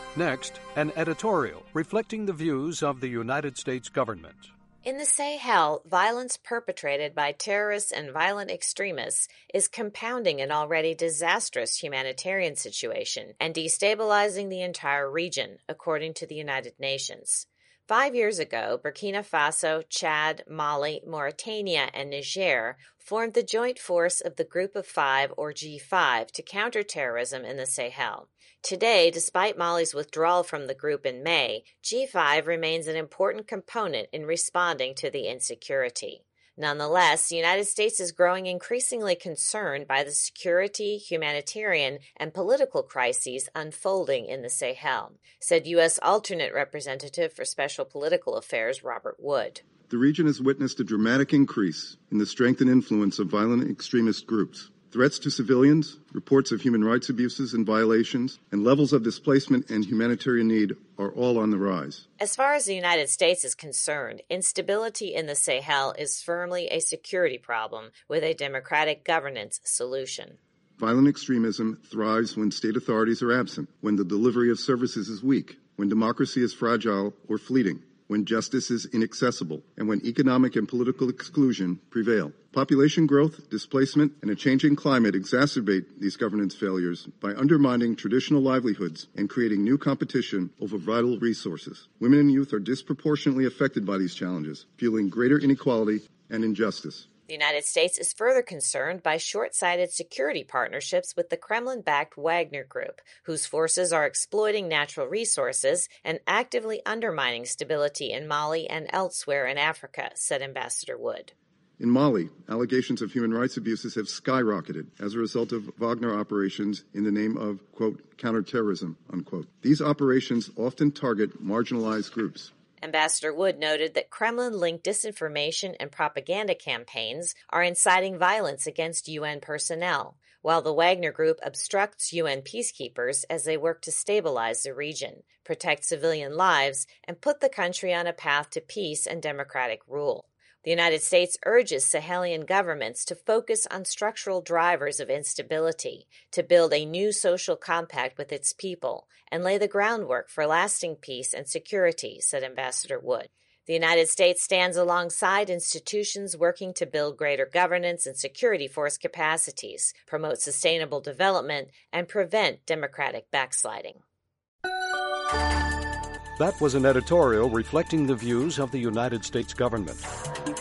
Next, an editorial reflecting the views of the United States government. In the Sahel, violence perpetrated by terrorists and violent extremists is compounding an already disastrous humanitarian situation and destabilizing the entire region, according to the United Nations. 5 years ago, Burkina Faso, Chad, Mali, Mauritania, and Niger formed the joint force of the Group of Five, or G5, to counter terrorism in the Sahel. Today, despite Mali's withdrawal from the group in May, G5 remains an important component in responding to the insecurity. Nonetheless, the United States is growing increasingly concerned by the security, humanitarian, and political crises unfolding in the Sahel, said U.S. Alternate Representative for Special Political Affairs Robert Wood. The region has witnessed a dramatic increase in the strength and influence of violent extremist groups. Threats to civilians, reports of human rights abuses and violations, and levels of displacement and humanitarian need are all on the rise. As far as the United States is concerned, instability in the Sahel is firmly a security problem with a democratic governance solution. Violent extremism thrives when state authorities are absent, when the delivery of services is weak, when democracy is fragile or fleeting, when justice is inaccessible, and when economic and political exclusion prevail. Population growth, displacement, and a changing climate exacerbate these governance failures by undermining traditional livelihoods and creating new competition over vital resources. Women and youth are disproportionately affected by these challenges, fueling greater inequality and injustice. The United States is further concerned by short-sighted security partnerships with the Kremlin-backed Wagner Group, whose forces are exploiting natural resources and actively undermining stability in Mali and elsewhere in Africa, said Ambassador Wood. In Mali, allegations of human rights abuses have skyrocketed as a result of Wagner operations in the name of, quote, counterterrorism, unquote. These operations often target marginalized groups. Ambassador Wood noted that Kremlin-linked disinformation and propaganda campaigns are inciting violence against UN personnel, while the Wagner Group obstructs UN peacekeepers as they work to stabilize the region, protect civilian lives, and put the country on a path to peace and democratic rule. The United States urges Sahelian governments to focus on structural drivers of instability, to build a new social compact with its people, and lay the groundwork for lasting peace and security, said Ambassador Wood. The United States stands alongside institutions working to build greater governance and security force capacities, promote sustainable development, and prevent democratic backsliding. That was an editorial reflecting the views of the United States government.